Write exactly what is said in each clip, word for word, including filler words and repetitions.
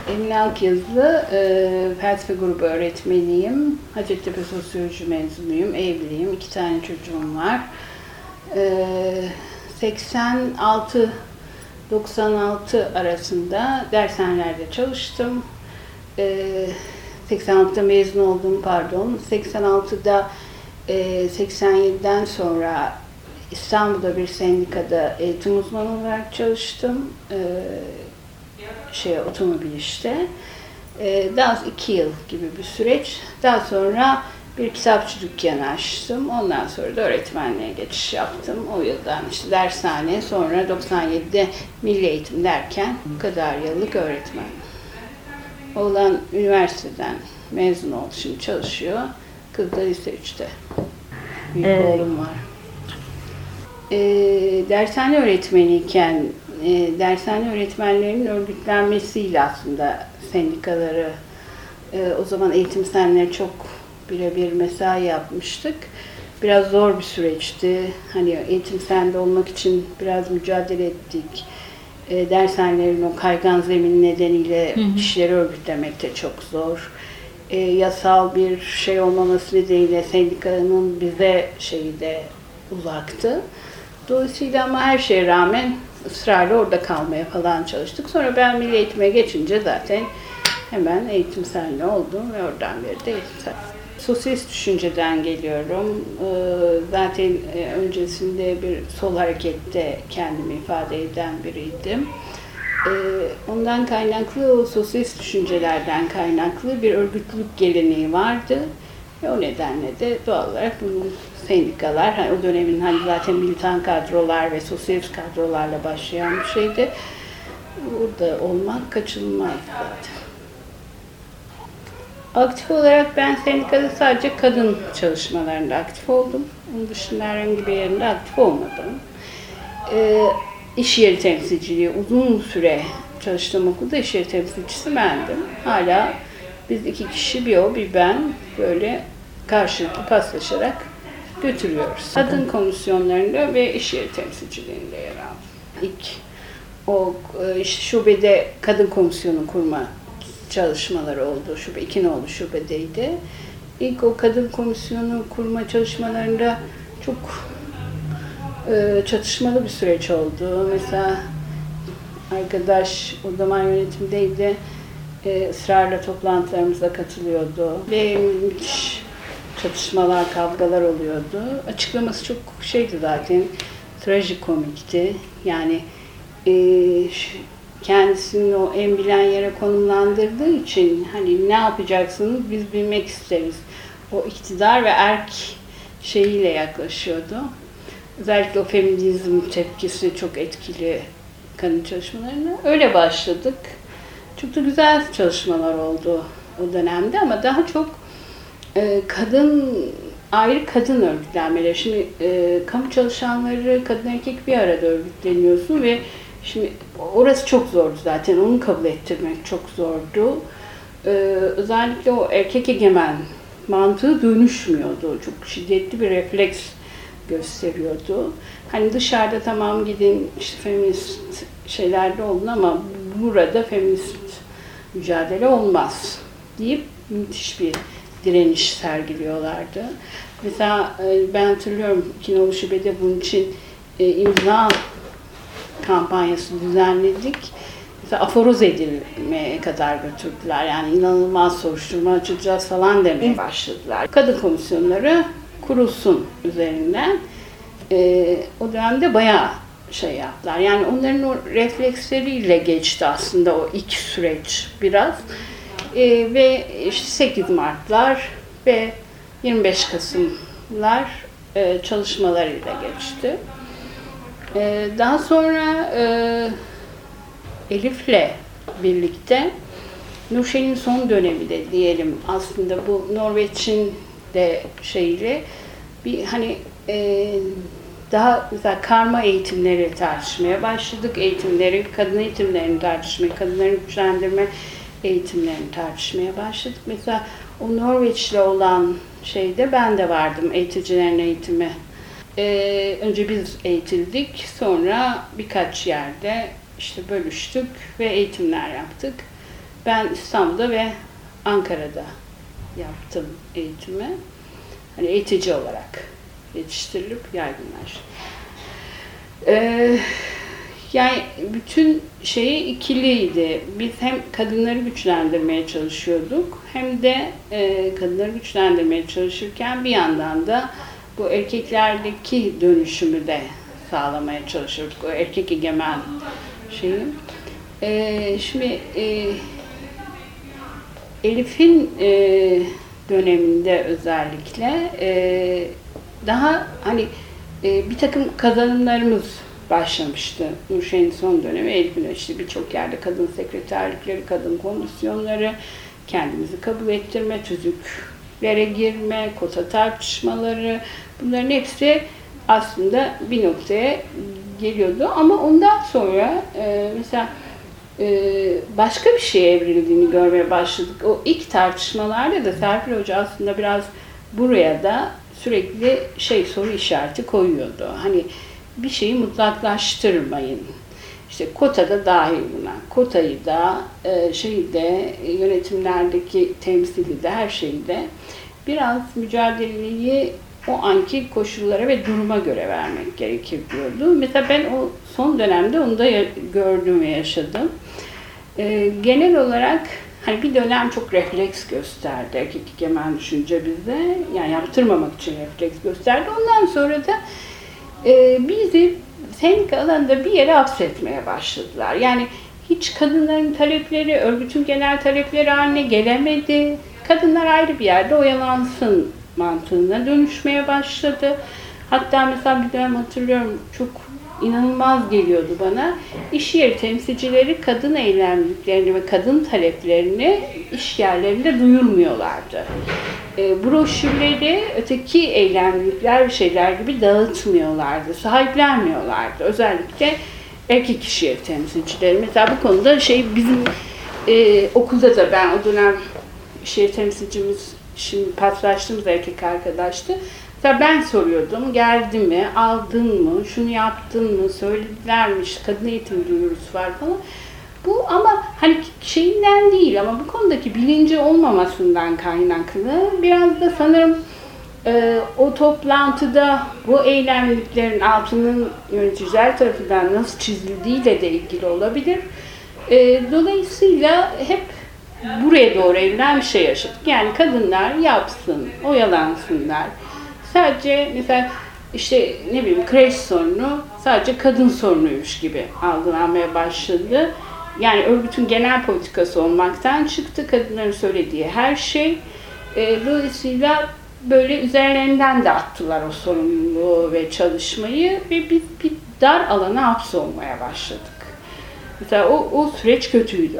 Emine Akyazı, e, felsefe grubu öğretmeniyim. Hacettepe Sosyoloji mezunuyum, evliyim, iki tane çocuğum var. E, seksen altı doksan altı arasında dershanelerde çalıştım. E, seksen altıda mezun oldum, pardon. seksen altıda, e, seksen yediden sonra İstanbul'da bir sendikada eğitim uzmanı olarak çalıştım. E, şey otomobil işte. Ee, daha iki yıl gibi bir süreç. Daha sonra bir kitapçı dükkanı açtım. Ondan sonra da öğretmenliğe geçiş yaptım. O yıldan işte dershane, sonra doksan yedide milli eğitim derken bu kadar yıllık öğretmen. Oğlan üniversiteden mezun oldu, şimdi çalışıyor. Kız da lise üçte. Büyük evet. Oğlum var. Ee, dershane öğretmeniyken E, dershane öğretmenlerinin örgütlenmesiyle aslında sendikaları, e, o zaman eğitim senleri çok birebir mesai yapmıştık. Biraz zor bir süreçti. Hani eğitim sende olmak için biraz mücadele ettik. E, dershanelerin o kaygan zemin nedeniyle hı hı. kişileri örgütlemek de çok zor. E, yasal bir şey olmaması nedeniyle sendikanın bize şeyi de uzaktı. Dolayısıyla ama her şeye rağmen ısrarla orada kalmaya falan çalıştık. Sonra ben milli eğitime geçince zaten hemen eğitim senli oldum ve oradan beri de eğitim senli. Sosyalist düşünceden geliyorum. Zaten öncesinde bir sol harekette kendimi ifade eden biriydim. Ondan kaynaklı, o sosyalist düşüncelerden kaynaklı bir örgütlülük geleneği vardı. Ve o nedenle de doğal olarak bu sendikalar, hani o dönemin hani zaten militan kadrolar ve sosyalist kadrolarla başlayan bir şeydi. Burada olmak kaçınılmaz zaten. Aktif olarak ben sendikada sadece kadın çalışmalarında aktif oldum. Onun dışında herhangi bir yerinde aktif olmadım. E, iş yeri temsilciliği, uzun süre çalıştığım okulda iş yeri temsilcisi bendim. Hala biz iki kişi, bir o bir ben, böyle karşılıklı paslaşarak götürüyoruz. Kadın komisyonlarında ve iş yeri temsilciliğinde yer aldım. İlk o işte şubede kadın komisyonu kurma çalışmaları oldu. Şube iki nolu şubedeydi. İlk o kadın komisyonu kurma çalışmalarında çok e, çatışmalı bir süreç oldu. Mesela arkadaş o zaman yönetimdeydi. E, ısrarla toplantılarımıza katılıyordu ve müthiş çatışmalar, kavgalar oluyordu. Açıklaması çok şeydi zaten, trajikomikti. Yani e, kendisini o en bilen yere konumlandırdığı için hani ne yapacaksınız biz bilmek isteriz. O iktidar ve erk şeyiyle yaklaşıyordu. Özellikle o feminizm tepkisi çok etkili kadın çalışmalarına. Öyle başladık. Çok da güzel çalışmalar oldu o dönemde ama daha çok e, kadın, ayrı kadın örgütlenmeleri. Şimdi e, kamu çalışanları, kadın erkek bir arada örgütleniyorsun ve şimdi orası çok zordu zaten, onu kabul ettirmek çok zordu. E, özellikle o erkek egemen mantığı dönüşmüyordu. Çok şiddetli bir refleks gösteriyordu. Hani dışarıda tamam gidin işte feminist şeylerde olun ama burada feminist mücadele olmaz deyip müthiş bir direniş sergiliyorlardı. Mesela ben hatırlıyorum iki nolu şubede bunun için imza kampanyası düzenledik. Mesela aforoz edilmeye kadar götürdüler. Yani inanılmaz soruşturma açacağız falan demeye başladılar. Kadın komisyonları kurulsun üzerinden. E, o dönemde bayağı şey yaptılar. Yani onların o refleksleriyle geçti aslında o ilk süreç biraz. E, ve işte sekiz Mart'lar ve yirmi beş Kasım'lar e, çalışmalarıyla geçti. E, daha sonra e, Elif'le birlikte Nurşen'in son dönemi de diyelim aslında bu Norveç'in de şeyle bir hani e, daha mesela karma eğitimleri tartışmaya başladık. Eğitimleri, kadın eğitimlerini tartışmaya, kadınları güçlendirme eğitimlerini tartışmaya başladık. Mesela o Norveç'le olan şeyde ben de vardım, eğiticilerin eğitimi. Ee, önce biz eğitildik, sonra birkaç yerde işte bölüştük ve eğitimler yaptık. Ben İstanbul'da ve Ankara'da yaptım eğitimi. Hani eğitici olarak yetiştirilip yaygınlaştı. Ee, yani bütün şeyi ikiliydi. Biz hem kadınları güçlendirmeye çalışıyorduk, hem de e, kadınları güçlendirmeye çalışırken bir yandan da bu erkeklerdeki dönüşümü de sağlamaya çalışıyorduk. O erkek egemen şeyi. Ee, şimdi e, Elif'in e, döneminde özellikle e, daha hani e, bir takım kazanımlarımız başlamıştı. Nurşen'in son dönemi, Elif'in işte birçok yerde kadın sekreterlikleri, kadın komisyonları, kendimizi kabul ettirme, tüzüklere girme, kota tartışmaları, bunların hepsi aslında bir noktaya geliyordu. Ama ondan sonra e, mesela Ee, başka bir şeye evrildiğini görmeye başladık. O ilk tartışmalarda da Serpil Hoca aslında biraz buraya da sürekli şey soru işareti koyuyordu. Hani bir şeyi mutlaklaştırmayın. İşte kota da dahil buna. Kotayı da, e, şeyi de, yönetimlerdeki temsili de, her şeyi de biraz mücadeleyi o anki koşullara ve duruma göre vermek gerekir diyordu. Mesela ben o son dönemde onu da gördüm ve yaşadım. Ee, genel olarak hani bir dönem çok refleks gösterdi erkek egemen düşünce bize. Yani yaptırmamak için refleks gösterdi. Ondan sonra da e, bizi sendika alanında bir yere hapsetmeye başladılar. Yani hiç kadınların talepleri, örgütün genel talepleri haline gelemedi. Kadınlar ayrı bir yerde oyalansın mantığına dönüşmeye başladı. Hatta mesela bir dönem hatırlıyorum, çok inanılmaz geliyordu bana. İş yeri temsilcileri kadın eylemliklerini ve kadın taleplerini iş yerlerinde duyurmuyorlardı. E, broşürleri öteki eylemlikler ve şeyler gibi dağıtmıyorlardı, sahiplenmiyorlardı. Özellikle erkek iş yeri temsilcileri. Mesela bu konuda şey bizim e, okulda da ben o dönem iş yeri temsilcimiz, şimdi paslaştığımız erkek arkadaştı. Mesela ben soruyordum, geldi mi, aldın mı, şunu yaptın mı, söyledilermiş, kadın eğitim duyurusu var falan. Bu ama hani şeyinden değil, ama bu konudaki bilinci olmamasından kaynaklı. Biraz da sanırım e, o toplantıda bu eylemliklerin altının yöneticiler tarafından nasıl çizildiğiyle de ilgili olabilir. E, dolayısıyla hep buraya doğru evrilen bir şey yaşadık. Yani kadınlar yapsın, oyalansınlar. Sadece mesela işte ne bileyim kreş sorunu sadece kadın sorunuymuş gibi algılanmaya başladı. Yani örgütün genel politikası olmaktan çıktı. Kadınların söylediği her şey. E, dolayısıyla böyle üzerlerinden de attılar o sorumluluğu ve çalışmayı ve bir, bir dar alana hapsolmaya başladık. Mesela o, o süreç kötüydü.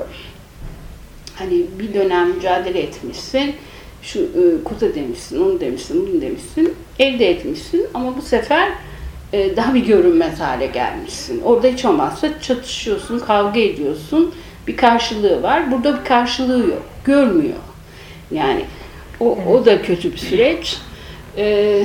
Hani bir dönem mücadele etmişsin, şu e, kota demişsin, onu demişsin, bunu demişsin, elde etmişsin ama bu sefer e, daha bir görünmez hale gelmişsin. Orada hiç olmazsa çatışıyorsun, kavga ediyorsun, bir karşılığı var. Burada bir karşılığı yok, görmüyor. Yani o, o da kötü bir süreç. E,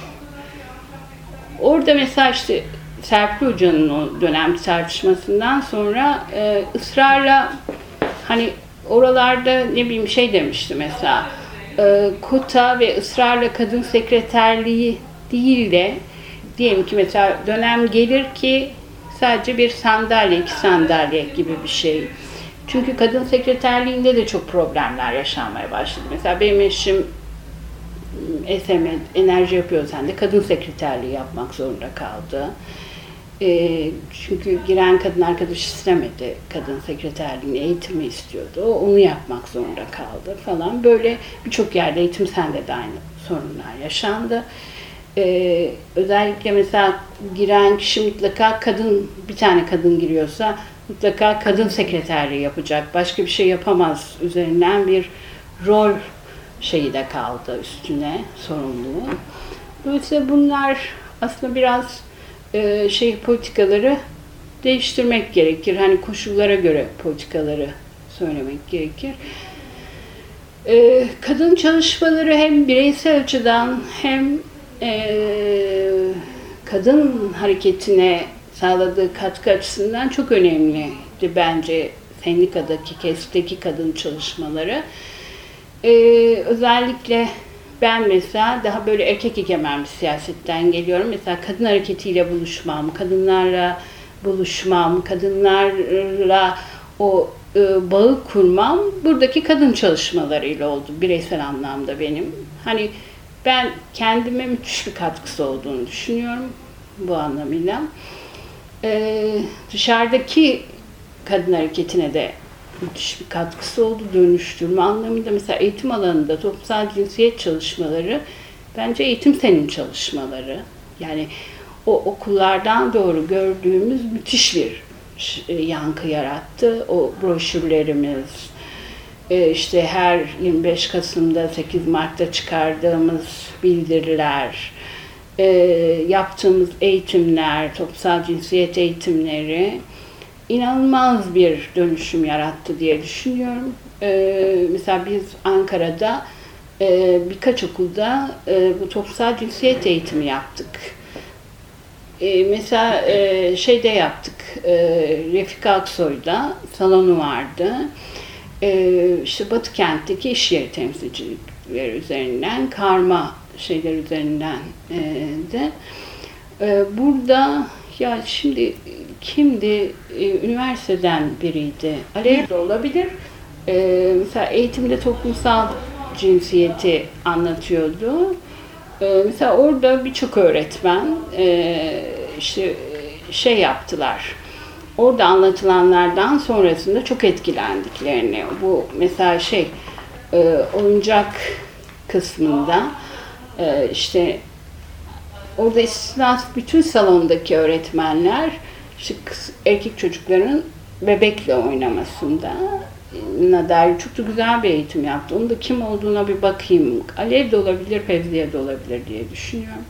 orada mesela işte Serpil Hoca'nın o dönem tartışmasından sonra e, ısrarla hani oralarda ne bileyim şey demişti mesela, e, kota ve ısrarla kadın sekreterliği değil de diyelim ki mesela dönem gelir ki sadece bir sandalye, iki sandalye gibi bir şey. Çünkü kadın sekreterliğinde de çok problemler yaşanmaya başladı. Mesela benim eşim S M enerji yapıyor, sen de kadın sekreterliği yapmak zorunda kaldı. E, çünkü giren kadın arkadaş istemedi, kadın sekreterliğini, eğitimi istiyordu. Onu yapmak zorunda kaldı falan. Böyle birçok yerde Eğitim Sen'de de aynı sorunlar yaşandı. E, özellikle mesela giren kişi mutlaka kadın, bir tane kadın giriyorsa mutlaka kadın sekreterliği yapacak, başka bir şey yapamaz üzerinden bir rol şeyi de kaldı üstüne, sorumluluğu. Dolayısıyla bunlar aslında biraz e, şey politikaları değiştirmek gerekir. Hani koşullara göre politikaları söylemek gerekir. E, kadın çalışmaları hem bireysel açıdan hem e, kadın hareketine sağladığı katkı açısından çok önemliydi bence sendikadaki, KESK'teki kadın çalışmaları. Ee, özellikle ben mesela daha böyle erkek egemen bir siyasetten geliyorum. Mesela kadın hareketiyle buluşmam, kadınlarla buluşmam, kadınlarla o e, bağı kurmam buradaki kadın çalışmalarıyla oldu bireysel anlamda benim. Hani ben kendime müthiş bir katkısı olduğunu düşünüyorum bu anlamıyla. Ee, dışarıdaki kadın hareketine de müthiş bir katkısı oldu dönüştürme anlamında. Mesela eğitim alanında toplumsal cinsiyet çalışmaları bence eğitim senin çalışmaları. Yani o okullardan doğru gördüğümüz müthiş bir yankı yarattı. O broşürlerimiz, işte her yirmi beş Kasım'da, sekiz Mart'ta çıkardığımız bildiriler, yaptığımız eğitimler, toplumsal cinsiyet eğitimleri inanılmaz bir dönüşüm yarattı diye düşünüyorum. Mesela biz Ankara'da birkaç okulda bu toplumsal cinsiyet eğitimi yaptık. Ee, mesela e, şeyde yaptık, e, Refik Aksoy'da salonu vardı. E, işte Batı kentteki iş yeri temsilcilikleri üzerinden, karma şeyler üzerinden e, de. E, burada ya şimdi kimdi? E, üniversiteden biriydi. Alev de olabilir. E, mesela eğitimde toplumsal cinsiyeti anlatıyordu. Mesela orada birçok öğretmen işte şey yaptılar. Orada anlatılanlardan sonrasında çok etkilendiklerini. Bu mesela şey oyuncak kısmında işte orada istisnasız bütün salondaki öğretmenler işte kız, erkek çocukların bebekle oynamasında dair çok da güzel bir eğitim yaptı. Onun da kim olduğuna bir bakayım. Alev de olabilir, Fevziye de olabilir diye düşünüyorum.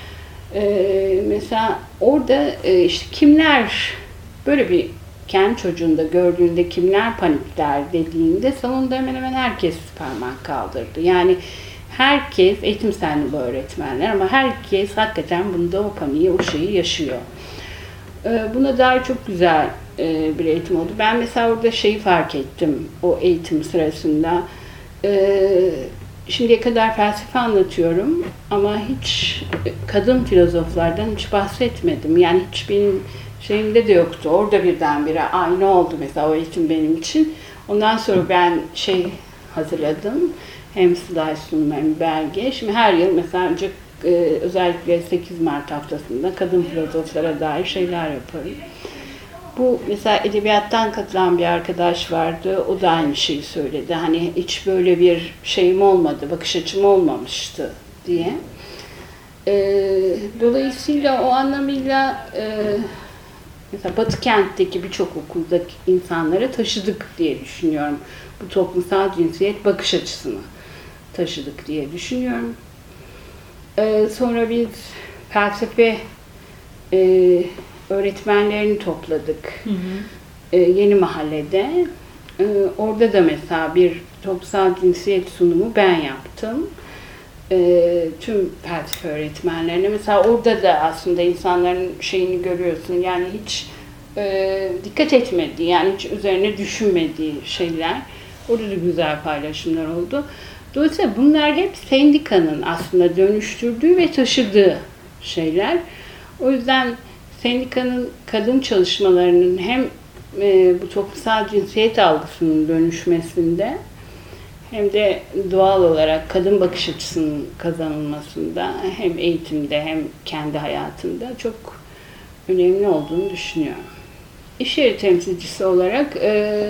Ee, mesela orada e, işte kimler böyle bir kendi çocuğunda gördüğünde kimler panikler dediğinde salonda hemen hemen herkes parmak kaldırdı. Yani herkes, eğitim senli bu öğretmenler ama herkes hakikaten bunda o paniği, o şeyi yaşıyor. Ee, buna dair çok güzel bir eğitim oldu. Ben mesela orada şeyi fark ettim o eğitim sırasında. Ee, şimdiye kadar felsefe anlatıyorum ama hiç kadın filozoflardan hiç bahsetmedim. Yani hiç benim şeyimde de yoktu. Orada birdenbire aynı oldu mesela o eğitim benim için. Ondan sonra ben şey hazırladım. Hem slide sunum hem belge. Şimdi her yıl mesela önce e, özellikle sekiz Mart haftasında kadın filozoflara dair şeyler yaparım. Bu mesela edebiyattan katılan bir arkadaş vardı. O da aynı şeyi söyledi. Hani hiç böyle bir şeyim olmadı, bakış açım olmamıştı diye. Ee, dolayısıyla o anlamıyla e, mesela Batı kentteki birçok okuldaki insanlara taşıdık diye düşünüyorum. Bu toplumsal cinsiyet bakış açısını taşıdık diye düşünüyorum. Ee, sonra biz felsefe e, öğretmenlerini topladık. Hı hı. Ee, Yeni Mahalle'de. Ee, orada da mesela bir toplumsal cinsiyet sunumu ben yaptım. Ee, tüm felsefe öğretmenlerine. Mesela orada da aslında insanların şeyini görüyorsun. Yani hiç e, dikkat etmediği, yani hiç üzerine düşünmediği şeyler. Orada da güzel paylaşımlar oldu. Dolayısıyla bunlar hep sendikanın aslında dönüştürdüğü ve taşıdığı şeyler. O yüzden sendikanın kadın çalışmalarının hem e, bu toplumsal cinsiyet algısının dönüşmesinde hem de doğal olarak kadın bakış açısının kazanılmasında hem eğitimde hem kendi hayatında çok önemli olduğunu düşünüyorum. İş yeri temsilcisi olarak e,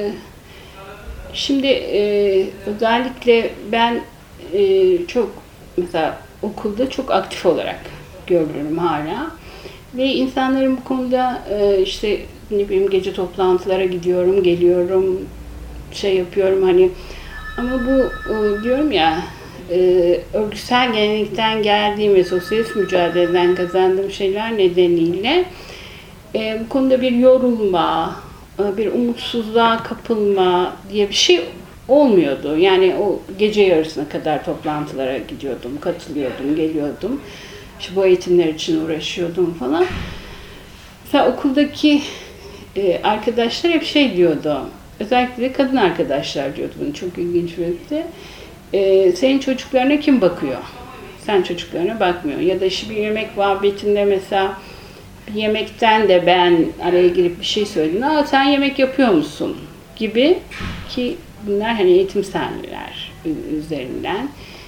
şimdi e, özellikle ben e, çok mesela okulda çok aktif olarak görülürüm hala. Ve insanların bu konuda e, işte ne bileyim gece toplantılara gidiyorum, geliyorum, şey yapıyorum hani ama bu e, diyorum ya e, örgütsel gelenekten geldiğim ve sosyalist mücadeleden kazandığım şeyler nedeniyle e, bu konuda bir yorulma, e, bir umutsuzluğa kapılma diye bir şey olmuyordu. Yani o gece yarısına kadar toplantılara gidiyordum, katılıyordum, geliyordum. İşte bu eğitimler için uğraşıyordum falan. Mesela okuldaki e, arkadaşlar hep şey diyordu. özellikle de kadın arkadaşlar diyordu bunu, çok ilginç bir öyküde. Ee, senin çocuklarına kim bakıyor? Sen çocuklarına bakmıyorsun. Ya da işte bir yemek muhabbetinde mesela bir yemekten de ben araya girip bir şey söyledim. Aa, sen yemek yapıyor musun? Gibi, ki bunlar hani eğitimseller üzerinden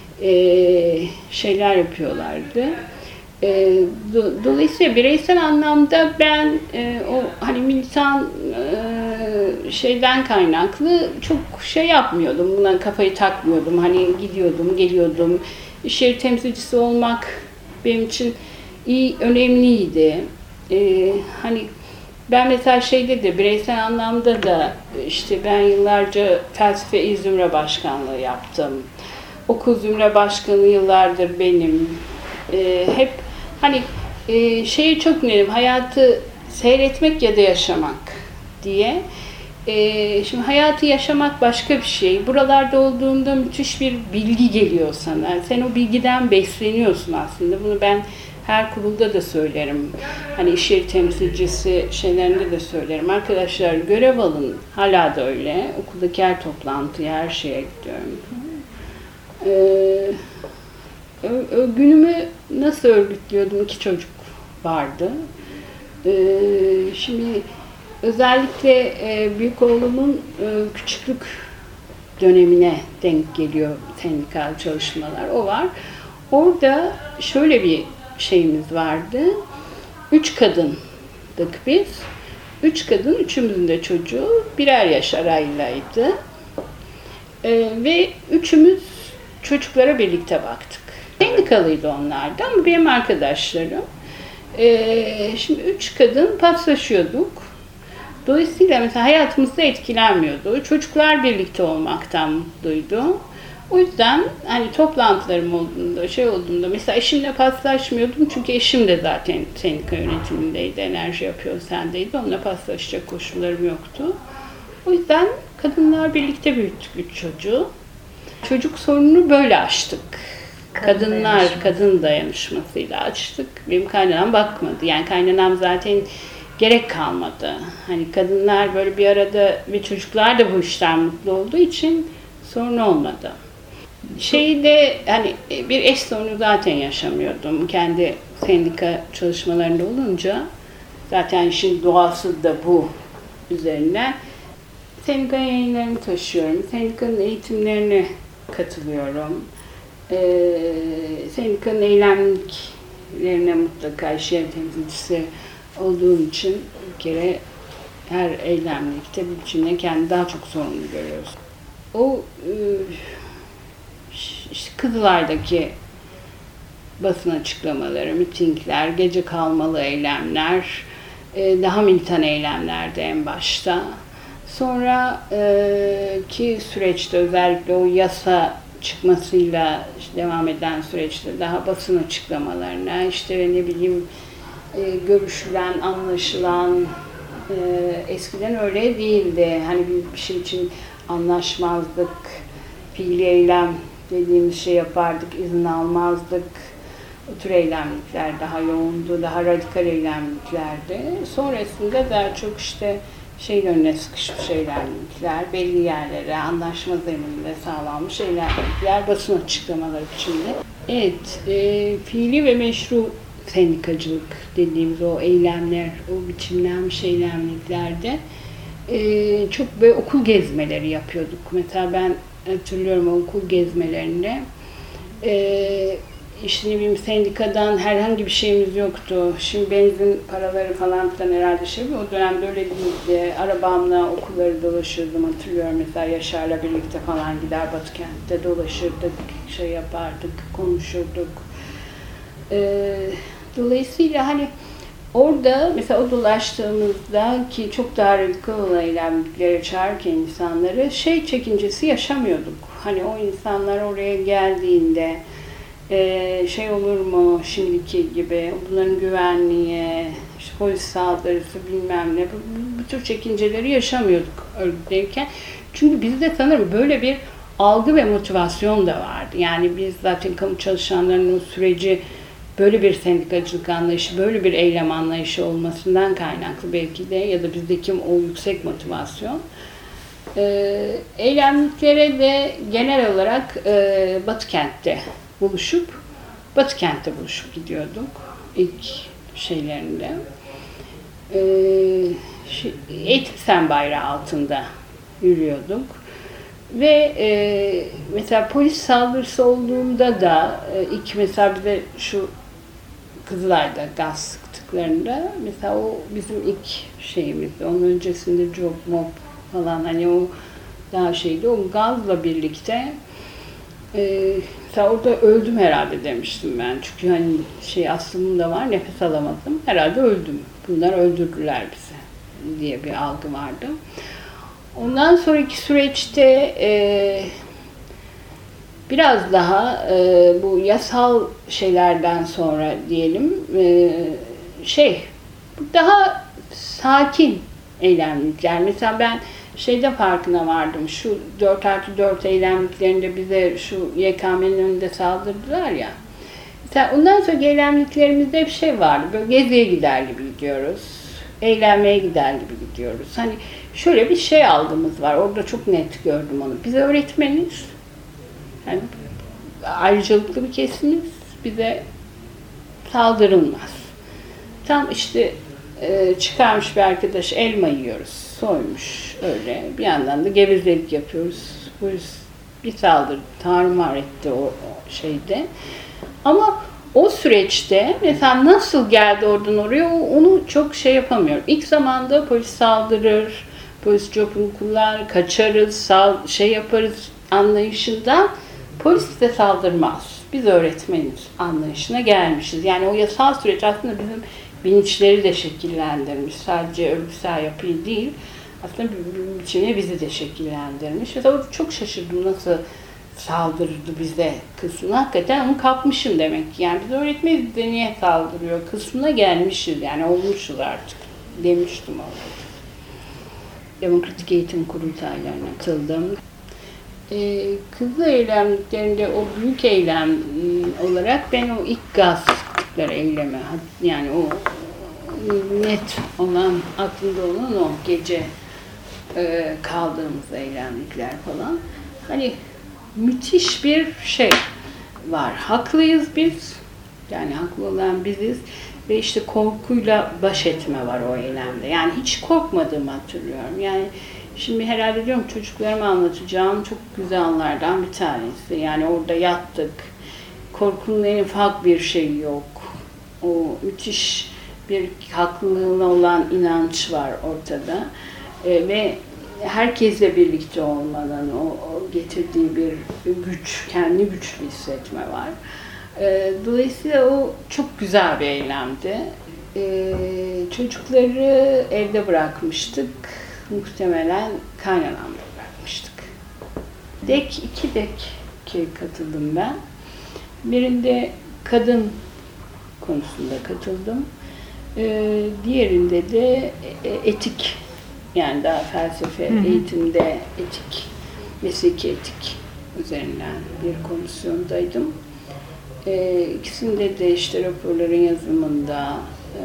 e, şeyler yapıyorlardı. E, do, dolayısıyla bireysel anlamda ben e, o hani militan e, şeyden kaynaklı çok şey yapmıyordum. Buna kafayı takmıyordum. Hani gidiyordum, geliyordum. İş yeri temsilcisi olmak benim için iyi, önemliydi. E, hani ben mesela şeyde de bireysel anlamda da işte ben yıllarca felsefe İl Zümre Başkanlığı yaptım. Okul Zümre Başkanı yıllardır benim. Ee, hep hani e, şeyi çok önemli, hayatı seyretmek ya da yaşamak diye. Ee, şimdi hayatı yaşamak başka bir şey. Buralarda olduğunda müthiş bir bilgi geliyor sana. Sen o bilgiden besleniyorsun aslında. Bunu ben her kurulda da söylerim. Hani iş yeri temsilcisi şeylerinde de söylerim. Arkadaşlar görev alın. Hala da öyle. Okuldaki her toplantıya, her şeye gidiyorum. Ee, ö, ö, günümü nasıl örgütlüyordum? İki çocuk vardı. Ee, şimdi özellikle e, büyük oğlumun e, küçüklük dönemine denk geliyor sendikal çalışmalar. O var. Orada şöyle bir şeyimiz vardı. Üç kadındık biz. Üç kadın, üçümüzün de çocuğu birer yaş araylaydı. Ee, ve üçümüz çocuklara birlikte baktık. Sendikalıydı onlar da ama benim arkadaşlarım. Ee, şimdi üç kadın paslaşıyorduk. Dolayısıyla mesela hayatımızda etkilenmiyordu. Çocuklar birlikte olmaktan mutluydu. O yüzden hani toplantılarım olduğunda, şey olduğunda mesela eşimle paslaşmıyordum çünkü eşim de zaten sendika yönetimindeydi, enerji yapıyor sendeydi. Onunla paslaşacak koşullarım yoktu. O yüzden kadınlar birlikte büyüttük üç çocuğu. Çocuk sorununu böyle açtık. Kadın Kadınlar, dayanışması. kadın dayanışmasıyla açtık. Benim kaynanam bakmadı. Yani kaynanam zaten gerek kalmadı. Hani kadınlar böyle bir arada ve çocuklar da bu işten mutlu olduğu için sorun olmadı. Şeyde hani bir eş sorunu zaten yaşamıyordum. Kendi sendika çalışmalarında olunca zaten işin doğası da bu üzerinden. Sendika yayınlarını taşıyorum. Sendikanın eğitimlerine katılıyorum. Ee, sendikanın eylemliklerine mutlaka iş yeri temsilcisi olduğum için bir kere her eylemlikte bir biçimde kendi daha çok sorumlu görüyoruz. O e, işte Kızılay'daki basın açıklamaları, mitingler, gece kalmalı eylemler, e, daha militan eylemlerde en başta. Sonra e, ki süreçte özellikle o yasa çıkmasıyla işte devam eden süreçte daha basın açıklamalarına, işte ne bileyim e, görüşülen, anlaşılan, e, eskiden öyle değildi. Hani bir, bir şey için anlaşmazdık, fiili eylem dediğimiz şey yapardık, izin almazdık. O tür eylemlikler daha yoğundu, daha radikal eylemliklerdi. Sonrasında daha çok işte şeyin önüne sıkışmış eylemlikler, belli yerlere anlaşma zemininde sağlanmış eylemlikler, basın açıklamaları içinde. Evet, e, fiili ve meşru sendikacılık dediğimiz o eylemler, o biçimlenmiş eylemliklerde e, çok böyle okul gezmeleri yapıyorduk. Mesela ben hatırlıyorum o okul gezmelerinde. E, işte ne bileyim sendikadan herhangi bir şeyimiz yoktu. Şimdi benzin paraları falan filan herhalde şey mi? O dönemde öyle değildi. Arabamla okulları dolaşırdım hatırlıyorum. Mesela Yaşar'la birlikte falan gider Batıkent'te dolaşırdık, şey yapardık, konuşurduk. Ee, dolayısıyla hani orada mesela o dolaştığımızda ki çok daha radikal olan eylemliklere çağırırken insanları şey çekincesi yaşamıyorduk. Hani o insanlar oraya geldiğinde Ee, şey olur mu şimdiki gibi bunların güvenliği, işte polis saldırısı bilmem ne bu, bu tür çekinceleri yaşamıyorduk örgütteyken. Çünkü bizde sanırım böyle bir algı ve motivasyon da vardı. Yani biz zaten kamu çalışanlarının o süreci böyle bir sendikacılık anlayışı, böyle bir eylem anlayışı olmasından kaynaklı belki de ya da bizdeki o yüksek motivasyon. E, eylemliklere de genel olarak e, Batı kentte buluşup, Batı kentte buluşup gidiyorduk ilk şeylerinde. E, Eğitim Sen bayrağı altında yürüyorduk. Ve e, mesela polis saldırısı olduğunda da e, ilk mesela bize şu Kızılay'da gaz sıktıklarında mesela o bizim ilk şeyimizdi. Onun öncesinde job mob falan hani o daha şeydi. O gazla birlikte e, mesela orada öldüm herhalde demiştim ben. Çünkü hani şey aslım da var, nefes alamadım. Herhalde öldüm. Bunlar öldürdüler bizi diye bir algı vardı. Ondan sonraki süreçte e, biraz daha e, bu yasal şeylerden sonra diyelim e, şey daha sakin eylemlikler. Mesela ben şeyde farkına vardım. Şu dört artı dört eylemliklerinde bize şu Y K M'nin önünde saldırdılar ya. Mesela ondan sonra eylemliklerimizde bir şey vardı. Böyle geziye gider gibi gidiyoruz. Eğlenmeye gider gibi gidiyoruz. Hani şöyle bir şey algımız var. Orada çok net gördüm onu. Bize öğretmeniz, yani ayrıcalıklı bir kesimiz, bize saldırılmaz. Tam işte e, çıkarmış bir arkadaş elma yiyoruz, soymuş öyle. Bir yandan da gevezelik yapıyoruz. Polis bir saldırı, tarumar etti o, o şeyde. Ama o süreçte mesela nasıl geldi oradan oraya onu çok şey yapamıyorum. İlk zamanda polis saldırır, polis copunu kullanır, kaçarız, sal, şey yaparız anlayışından polis de saldırmaz. Biz öğretmeniz anlayışına gelmişiz. Yani o yasal süreç aslında bizim bilinçleri de şekillendirmiş. Sadece örgütsel yapıyı değil, aslında bir biçimde bizi de şekillendirmiş. Ve orada çok şaşırdım nasıl saldırdı bize kısmına. Hakikaten onu kapmışım demek ki. Yani biz öğretmeniz bize niye saldırıyor kısmına gelmişiz. Yani olmuşuz artık demiştim orada. Demokratik Eğitim Kurultaylarına katıldım. Ee, Kızıl eylemliklerinde o büyük eylem olarak ben o ilk gaz sıktıkları eyleme, yani o net olan, aklımda olan o gece e, kaldığımız eylemlikler falan. Hani müthiş bir şey var. Haklıyız biz, yani haklı olan biziz ve işte korkuyla baş etme var o eylemde. Yani hiç korkmadığımı hatırlıyorum. Yani şimdi herhalde diyorum çocuklarıma anlatacağım çok güzel anlardan bir tanesi. Yani orada yattık. Korkunun en ufak bir şey yok. O müthiş bir haklılığına olan inanç var ortada. E, ve herkesle birlikte olmanın o, o getirdiği bir güç, kendi güçlü hissetme var. E, dolayısıyla o çok güzel bir eylemdi. E, çocukları evde bırakmıştık. Muhtemelen kaynanamda bırakmıştık. Dek, iki deke katıldım ben. Birinde kadın konusunda katıldım. Ee, diğerinde de etik, yani daha felsefe, hı hı. Eğitimde etik, mesleki etik üzerinden bir komisyondaydım. Ee, ikisinde de işte raporların yazımında, e,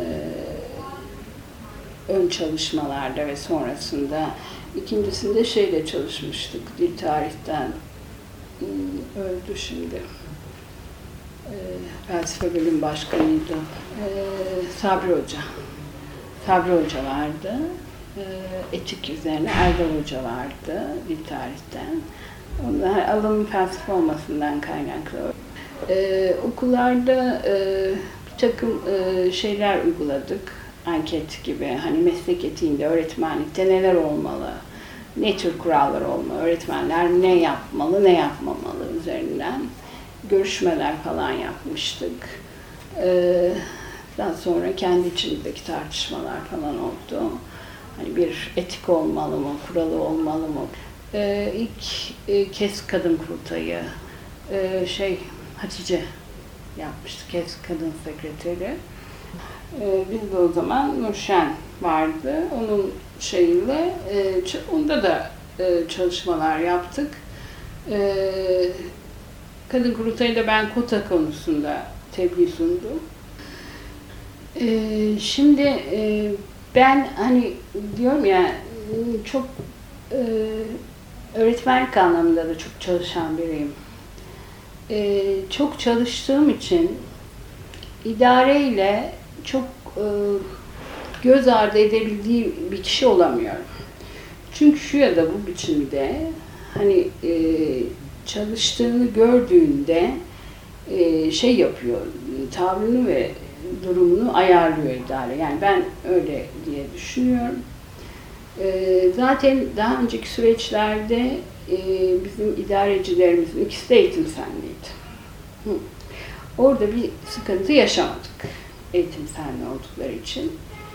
ön çalışmalarda ve sonrasında, ikincisinde şeyle çalışmıştık, dil tarihten öldü şimdi. E, felsefe bölüm başkanıydı. E, Sabri Hoca. Sabri Hoca vardı. E, etik üzerine Erdal Hoca vardı dil tarihten. Onlar alımın felsefe olmasından kaynaklı. E, okullarda e, bir takım e, şeyler uyguladık. Anket gibi, hani meslek etiğinde, öğretmenlikte neler olmalı, ne tür kurallar olmalı, öğretmenler ne yapmalı, ne yapmamalı üzerinden görüşmeler falan yapmıştık. Ee, daha sonra kendi içimizdeki tartışmalar falan oldu. Hani bir etik olmalı mı, kuralı olmalı mı? Ee, ilk e, KES Kadın Kurultayı e, şey Hatice yapmıştı, KES Kadın Sekreteri. Ee, biz de o zaman Nurşen vardı. Onun şeyiyle, e, onda da e, çalışmalar yaptık. E, Kadın Kurultayı'nda ben kota konusunda tebliğ sundum. E, şimdi e, ben hani diyorum ya çok Ee, öğretmenlik anlamında da çok çalışan biriyim. Ee, çok çalıştığım için idareyle çok e, göz ardı edebildiğim bir kişi olamıyorum. Çünkü şu ya da bu biçimde hani e, çalıştığını gördüğünde e, şey yapıyor, tavrını ve durumunu ayarlıyor idare. Yani ben öyle diye düşünüyorum. E, zaten daha önceki süreçlerde e, bizim idarecilerimizin ikisi de eğitim senliydi. Hı. Orada bir sıkıntı yaşamadık eğitim senli oldukları için.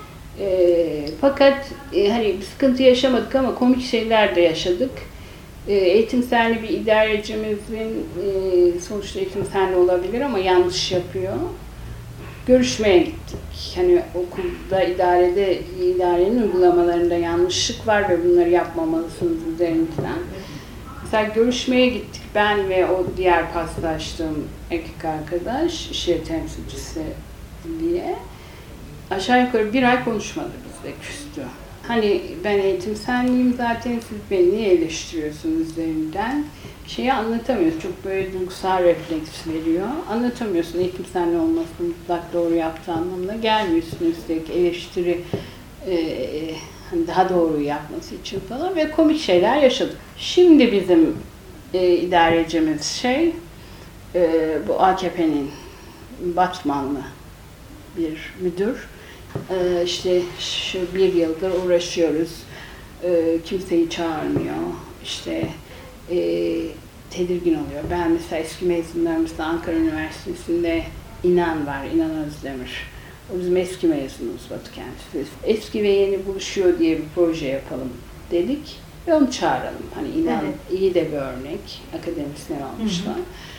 E, fakat e, hani bir sıkıntı yaşamadık ama komik şeyler de yaşadık. E, eğitim senli bir idarecimizin e, sonuçta eğitim senli olabilir ama yanlış yapıyor. Görüşmeye gittik. Hani okulda, idarede, idarenin uygulamalarında yanlışlık var ve bunları yapmamalısınız üzerinden. Mesela görüşmeye gittik. Ben ve o diğer paslaştığım erkek arkadaş, iş yeri temsilcisi diye. Aşağı yukarı bir ay konuşmadı bizle, küstü. Hani ben eğitim senliyim zaten, siz beni niye eleştiriyorsunuz üzerinden. Şeyi anlatamıyorsun, çok böyle duygusal refleks veriyor. Anlatamıyorsun, eğitim senli olması mutlak doğru yaptığı anlamına gelmiyorsun. Üstelik eleştiri e, hani daha doğru yapması için falan ve komik şeyler yaşadık. Şimdi bizim e, idarecimiz şey, e, bu A K P'nin Batmanlı bir müdür. E, işte şu bir yıldır uğraşıyoruz, e, kimseyi çağırmıyor, işte e, tedirgin oluyor. Ben mesela eski mezunlarımızda Ankara Üniversitesi'nde İnan var, İnan Özdemir. O bizim eski mezunumuz Batı Kent'te. Eski ve yeni buluşuyor diye bir proje yapalım dedik ve onu çağıralım. Hani İnan evet. iyi de bir örnek, akademisyen olmuşlar.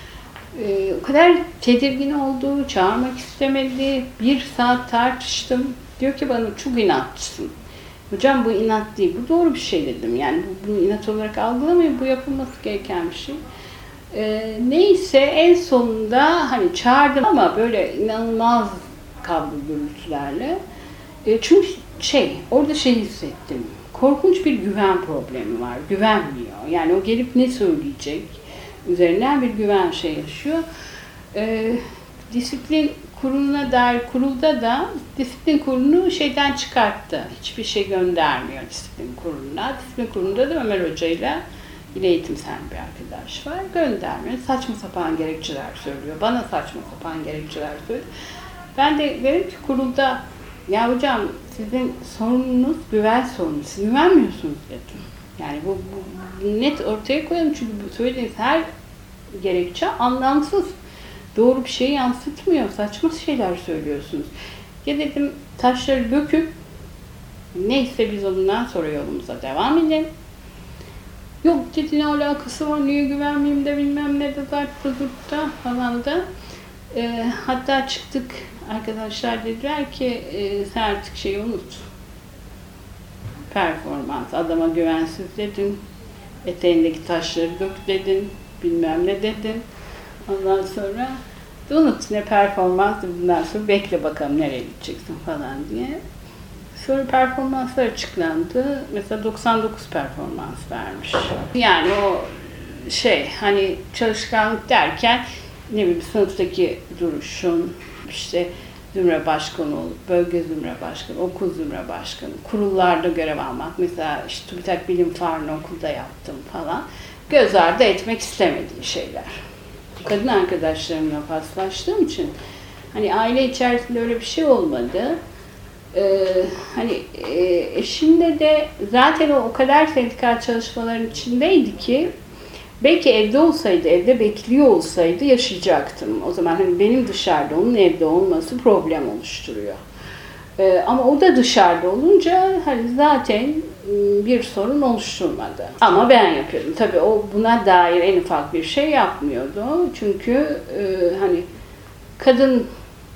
Ee, o kadar tedirgin oldu, çağırmak istemedi. Bir saat tartıştım. Diyor ki bana çok inatçısın. Hocam bu inat değil, bu doğru bir şey dedim. Yani bu, bunu inat olarak algılamayın, bu yapılması gereken bir şey. Ee, neyse en sonunda hani çağırdım ama böyle inanılmaz kavga gürültülerle. E, çünkü şey, orada şey hissettim. Korkunç bir güven problemi var. Güvenmiyor. Yani o gelip ne söyleyecek? Üzerinden bir güven şey yaşıyor. E, disiplin kuruluna dair kurulda da disiplin kurulunu şeyden çıkarttı. Hiçbir şey göndermiyor disiplin kuruluna. Disiplin kurulunda da Ömer Hoca ile yine eğitimsel bir arkadaş var. Göndermiyor. Saçma sapan gerekçeler söylüyor. Bana saçma sapan gerekçeler söylüyor. Ben de dedim ki kurulda, ya hocam sizin sorununuz güven sorunu. Siz güvenmiyorsunuz dedim. Yani bu, bu, bu net ortaya koyalım çünkü bu söylediğiniz her gerekçe anlamsız. Doğru bir şey yansıtmıyor. Saçma şeyler söylüyorsunuz. Ya dedim taşları döküp neyse biz ondan sonra yolumuza devam edelim. Yok dedi ne alakası var, niye güvenmeyeyim de bilmem ne de zartta zurtta falan da. E, hatta çıktık, arkadaşlar dediler ki e, sen artık şeyi unut. Performans, adama güvensiz dedin, eteğindeki taşları dök dedin, bilmem ne dedin. Ondan sonra unut ne performans, bundan sonra bekle bakalım nereye gideceksin falan diye. Sonra performanslar açıklandı. Mesela doksan dokuz performans vermiş. Yani o şey hani çalışkanlık derken ne bileyim sınıftaki duruşun, işte zümre başkanı olup, bölge zümre başkanı, okul zümre başkanı, kurullarda görev almak. Mesela işte TÜBİTAK Bilim Fuarı'nı okulda yaptım falan. Göz ardı etmek istemediği şeyler. Kadın arkadaşlarımla paslaştığım için hani aile içerisinde öyle bir şey olmadı. Ee, hani e, eşimle de zaten o, o kadar sendikal çalışmaların içindeydi ki belki evde olsaydı, evde bekliyor olsaydı yaşayacaktım. O zaman hani benim dışarıda, onun evde olması problem oluşturuyor. Ee, ama o da dışarıda olunca hani zaten bir sorun oluşturmadı. Ama ben yapıyordum. Tabii o buna dair en ufak bir şey yapmıyordu. Çünkü e, hani kadınlar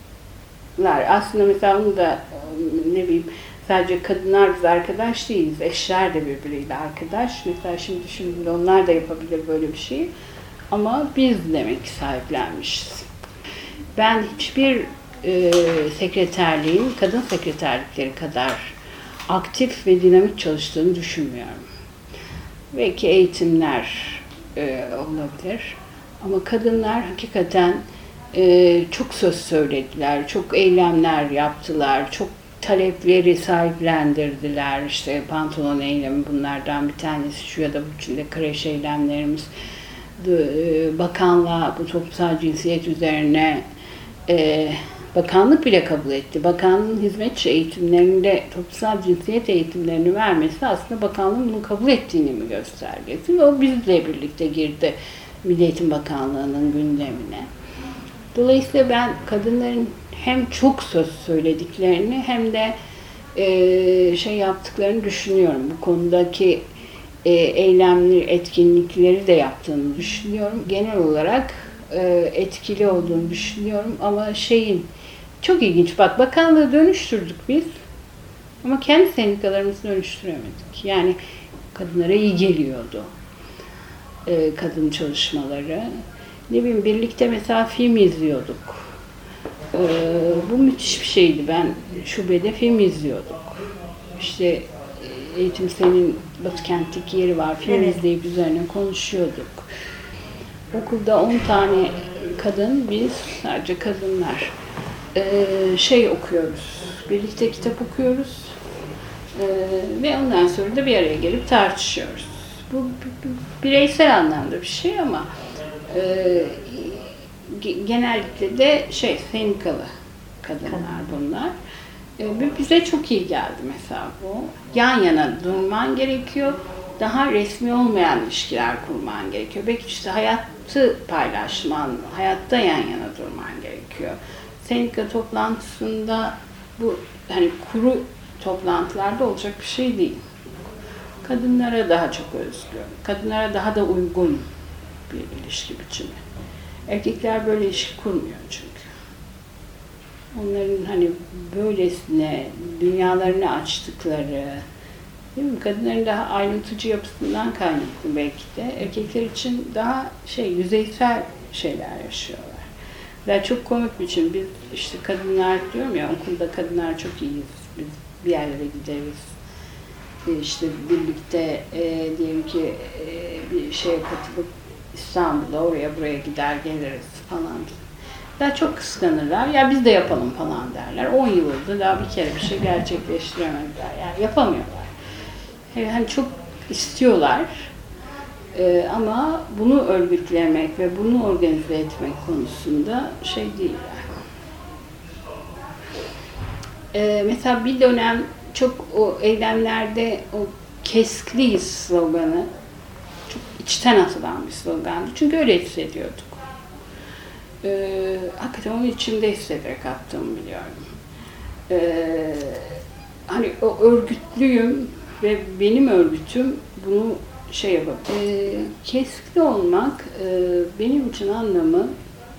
aslında mesela onu da ne bileyim sadece kadınlar biz arkadaş değiliz. Eşler de birbiriyle arkadaş. Mesela şimdi şimdi onlar da yapabilir böyle bir şey. Ama biz demek ki sahiplenmişiz. Ben hiçbir e, sekreterliğin kadın sekreterlikleri kadar aktif ve dinamik çalıştığını düşünmüyorum. belki eğitimler e, olabilir. Ama kadınlar hakikaten e, çok söz söylediler, çok eylemler yaptılar, çok talepleri sahiplendirdiler. İşte pantolon eylemi bunlardan bir tanesi, şu ya da bu içinde kreş eylemlerimiz. Bakanlığa bu toplumsal cinsiyet üzerine e, bakanlık bile kabul etti. Bakanlığın hizmetçi eğitimlerinde toplumsal cinsiyet eğitimlerini vermesi aslında bakanlığın bunu kabul ettiğini mi göstergesi ve o bizle birlikte girdi Milli Eğitim Bakanlığı'nın gündemine. Dolayısıyla ben kadınların hem çok söz söylediklerini hem de e, şey yaptıklarını düşünüyorum. Bu konudaki e, eylemleri, etkinlikleri de yaptığını düşünüyorum. Genel olarak e, etkili olduğunu düşünüyorum ama şeyin çok ilginç. Bak, bakanlığı dönüştürdük biz ama kendi sendikalarımızı dönüştüremedik. Yani kadınlara iyi geliyordu e, kadın çalışmaları. Ne bileyim, birlikte mesela film izliyorduk. Ee, bu müthiş bir şeydi. Ben şubede film izliyorduk. İşte Eğitim Sen'in Batıkent'teki yeri var. Film evet. izleyip üzerine konuşuyorduk. Okulda on tane kadın, biz sadece kadınlar. Ee, şey okuyoruz. Birlikte kitap okuyoruz. Ee, ve ondan sonra da bir araya gelip tartışıyoruz. Bu bireysel anlamda bir şey ama Ee, genellikle de şey sendikalı kadınlar bunlar. Ee, bize çok iyi geldi mesela bu. Yan yana durman gerekiyor. Daha resmi olmayan ilişkiler kurman gerekiyor. Belki işte hayatı paylaşman, hayatta yan yana durman gerekiyor. Sendika toplantısında bu hani kuru toplantılarda olacak bir şey değil. Kadınlara daha çok özgü, kadınlara daha da uygun bir ilişki biçimi. Erkekler böyle ilişki kurmuyor çünkü. Onların hani böylesine dünyalarını açtıkları, değil mi? Kadınların daha ayrıntıcı yapısından kaynaklı belki de. Erkekler için daha şey, yüzeysel şeyler yaşıyorlar. Ve çok komik biçim. Biz işte kadınlar diyorum ya, okulda kadınlar çok iyiyiz. Biz bir yerlere gideriz. İşte birlikte e, diyelim ki e, bir şeye katılıp İstanbul'da oraya buraya gider geliriz falan. Daha çok kıskanırlar. Ya biz de yapalım falan derler. on yıl oldu, daha bir kere bir şey gerçekleştiremediler. Yani yapamıyorlar. Yani hani çok istiyorlar. Ee, ama bunu örgütlemek ve bunu organize etmek konusunda şey değiller. Ee, mesela bir dönem çok o eylemlerde o keskliyiz sloganı çok içten atılan bir slogandı. Çünkü öyle hissediyorduk. Ee, hakikaten onu içimde hissederek attığımı biliyorum. Ee, hani o örgütlüyüm ve benim örgütüm bunu şey yapıyor. Ee, keskli olmak e, benim için anlamı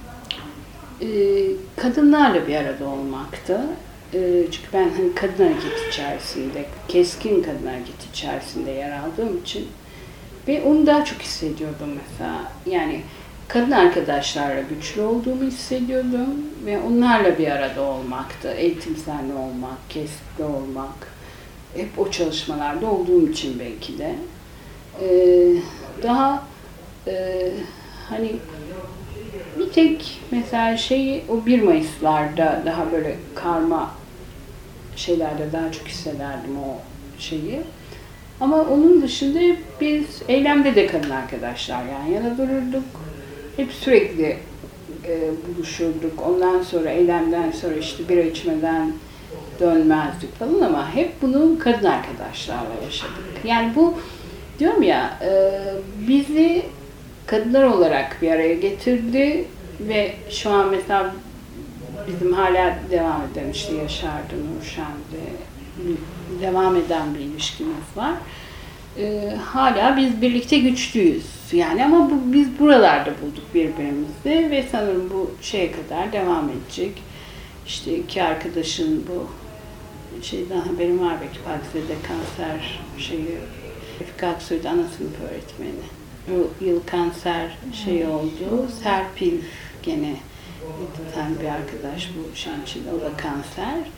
e, kadınlarla bir arada olmaktı. E, çünkü ben hani kadın hareketi içerisinde, keskin kadın hareketi içerisinde yer aldığım için ve onu daha çok hissediyordum mesela. Yani kadın arkadaşlarla güçlü olduğumu hissediyordum ve onlarla bir arada olmaktı. Eğitimsel olmak, keskli olmak. Hep o çalışmalarda olduğum için belki de. Ee, daha e, hani bir tek mesela şeyi o bir Mayıs'larda daha böyle karma şeylerde daha çok hissederdim o şeyi. Ama onun dışında biz eylemde de kadın arkadaşlar yan yana dururduk. Hep sürekli e, buluşurduk. Ondan sonra eylemden sonra işte bira içmeden dönmezdik falan ama hep bunu kadın arkadaşlarla yaşadık. Yani bu diyorum ya e, bizi kadınlar olarak bir araya getirdi ve şu an mesela bizim hala devam eden işte Yaşar'dı, Nurşen'di, devam eden bir ilişkimiz var. Ee, hala biz birlikte güçlüyüz yani ama bu, biz buralarda bulduk birbirimizi ve sanırım bu şeye kadar devam edecek. İşte iki arkadaşın bu şeyden haberim var belki Pakize'de kanser şeyi, Refik Aksoy'da ana sınıf öğretmeni. O yıl kanser şey oldu. Serpil gene bir tane bir arkadaş bu şeyin içinde, o da kanser.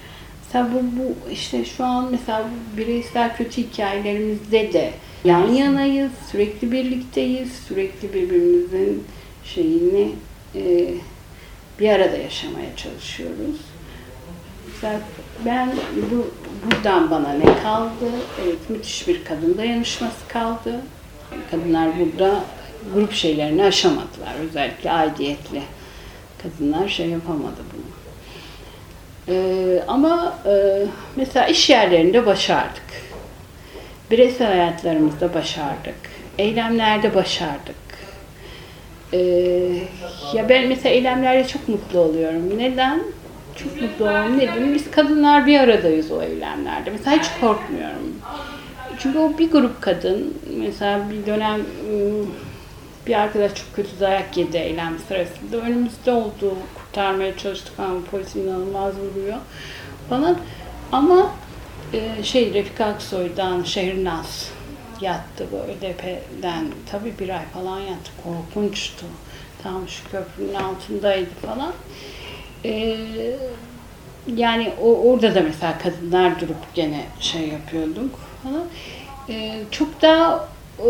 Mesela bu, bu işte şu an mesela bu bireysel kötü hikayelerimizde de yan yanayız, sürekli birlikteyiz, sürekli birbirimizin şeyini e, bir arada yaşamaya çalışıyoruz. Mesela ben bu buradan bana ne kaldı? Evet, müthiş bir kadın dayanışması kaldı. Kadınlar burada grup şeylerini aşamadılar. Özellikle aidiyetli kadınlar şey yapamadı bunu. Ee, ama e, mesela iş yerlerinde başardık. Bireysel hayatlarımızda başardık. Eylemlerde başardık. Ee, ya ben mesela eylemlerde çok mutlu oluyorum. Neden? Çok mutlu oluyorum. Neden? Biz kadınlar bir aradayız o eylemlerde. Mesela hiç korkmuyorum. Çünkü o bir grup kadın, mesela bir dönem bir arkadaş çok kötü dayak yedi eylem sırasında. Önümüzde oldu, kurtarmaya çalıştık ama polis inanılmaz vuruyor falan. Ama şey Refik Aksoy'dan Şehrinaz yattı bu Ö D P'den. Tabii bir ay falan yattı. Korkunçtu. Tam şu köprünün altındaydı falan. Ee, yani o, orada da mesela kadınlar durup gene şey yapıyorduk falan. Ee, çok daha e,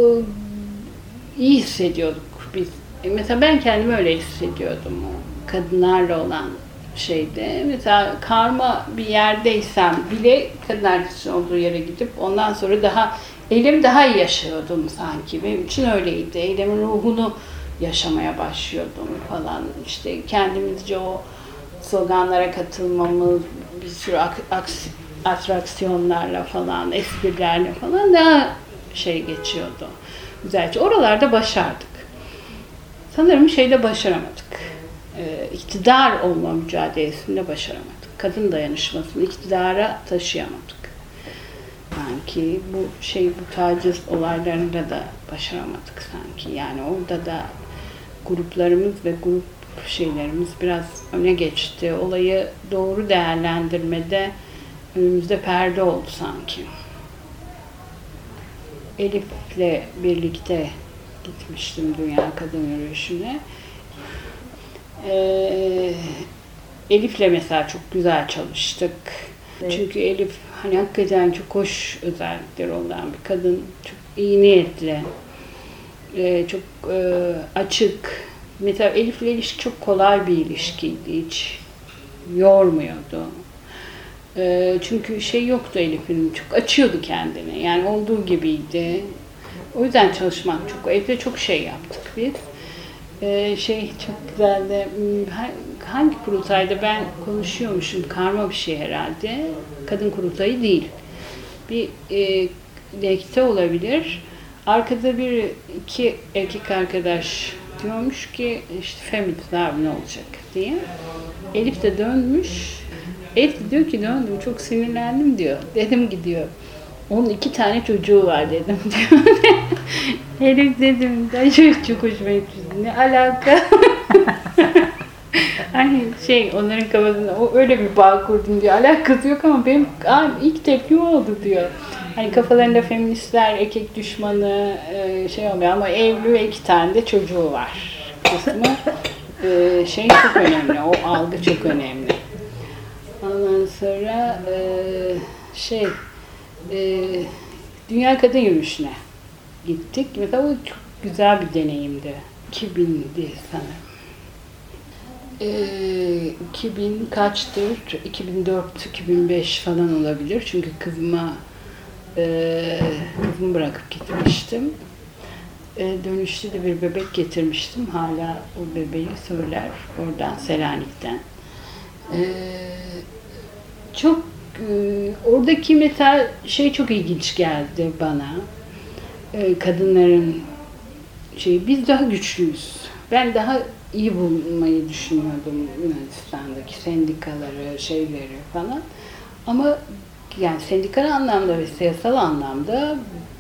iyi hissediyorduk biz. E, mesela ben kendimi öyle hissediyordum o kadınlarla olan şeyde. Mesela karma bir yerdeysem bile kadınlar olduğu yere gidip ondan sonra daha eylemi daha iyi yaşıyordum sanki. Benim için öyleydi. Eylemin ruhunu yaşamaya başlıyordum falan. İşte kendimizce o sloganlara katılmamız, bir sürü aksi, atraksiyonlarla falan, esprilerle falan daha şey geçiyordu. Güzelce. Oralarda başardık. Sanırım şeyde başaramadık. Ee, iktidar olma mücadelesinde başaramadık. Kadın dayanışmasını iktidara taşıyamadık. Sanki bu şey, bu taciz olaylarında da başaramadık sanki. Yani orada da gruplarımız ve grup şeylerimiz biraz öne geçti. Olayı doğru değerlendirmede önümüzde perde oldu sanki. Elif'le birlikte gitmiştim Dünya Kadın Yürüyüşü'ne. Ee, Elif'le mesela çok güzel çalıştık. Evet. Çünkü Elif hani hakikaten çok hoş özellikleri olan bir kadın. Çok iyi niyetli, ee, çok e, açık. Mesela Elif'le ilişki çok kolay bir ilişkiydi. Hiç yormuyordu. Ee, çünkü şey yoktu Elif'in, çok açıyordu kendini. Yani olduğu gibiydi. O yüzden çalışmak çok, Elif'le çok şey yaptık biz. Ee, şey çok güzeldi. Hangi kurultayda ben konuşuyormuşum, karma bir şey herhalde. Kadın kurultayı değil. Bir e, lekte olabilir. Arkada bir iki erkek arkadaş diyormuş ki işte feminist abi ne olacak diye. Elif de dönmüş. Elif de diyor ki döndüm çok sinirlendim diyor. Dedim gidiyor. Onun iki tane çocuğu var dedim diyor. Elif dedim de çok, çok hoşuma gitmişti. Ne alaka? Hani şey onların kafasında o öyle bir bağ kurdum diyor. Alakası yok ama benim ilk tepkim oldu diyor. Hani kafalarında feministler, erkek düşmanı şey olmuyor ama evli ve iki tane de çocuğu var kısmı. Şey çok önemli, o algı çok önemli. Ondan sonra şey Dünya Kadın Yürüyüşü'ne gittik. Mesela o çok güzel bir deneyimdi. iki bindi sanırım. Ee, iki bin kaçtır? iki bin dört iki bin beş falan olabilir. Çünkü kızıma e, kızımı bırakıp gitmiştim. E, dönüşte de bir bebek getirmiştim. Hala o bebeği söyler oradan Selanik'ten. E, çok e, oradaki mesela şey çok ilginç geldi bana. E, kadınların şey biz daha güçlüyüz. Ben daha iyi bulmayı düşünüyordum Yunanistan'daki sendikaları, şeyleri falan. Ama yani sendikal anlamda ve siyasal anlamda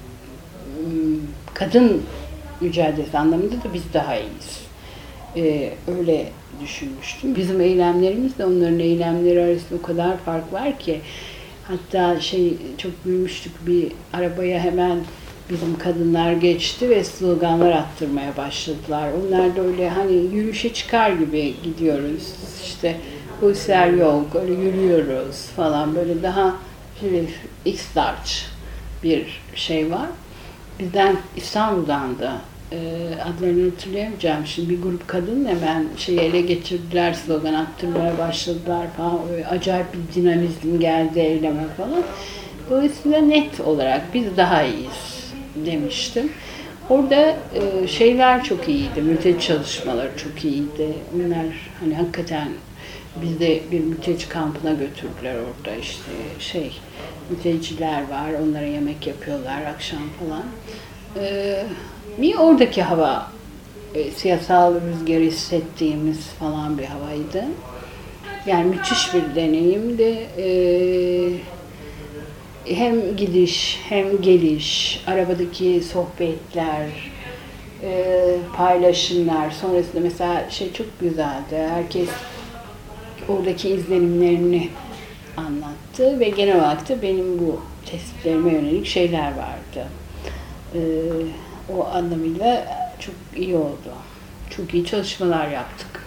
kadın mücadelesi anlamında da biz daha iyiyiz. Ee, öyle düşünmüştüm. Bizim eylemlerimizle onların eylemleri arasında o kadar fark var ki hatta şey çok gülmüştük, bir arabaya hemen bizim kadınlar geçti ve sloganlar attırmaya başladılar. Onlar da öyle hani yürüyüşe çıkar gibi gidiyoruz. İşte Polisler yok, öyle yürüyoruz falan, böyle daha şöyle X-large bir şey var. Bizden İstanbul'dan da e, adlarını hatırlayamayacağım şimdi, bir grup kadın hemen şeyi ele geçirdiler, slogan attırmaya başladılar falan, öyle acayip bir dinamizm geldi eyleme falan. Dolayısıyla net olarak biz daha iyiyiz demiştim. Orada e, şeyler çok iyiydi, mülteci çalışmaları çok iyiydi. Onlar hani hakikaten bizi bir mülteci kampına götürdüler, orada işte şey mülteciler var, onlara yemek yapıyorlar akşam falan. Ee, bir oradaki hava e, siyasal rüzgarı hissettiğimiz falan bir havaydı. Yani müthiş bir deneyimdi. Ee, hem gidiş hem geliş, arabadaki sohbetler, e, paylaşımlar, sonrasında mesela şey çok güzeldi. Herkes oradaki izlenimlerini anlattı ve genel olarak da benim bu tespitlerime yönelik şeyler vardı. Ee, o anlamıyla çok iyi oldu. Çok iyi çalışmalar yaptık.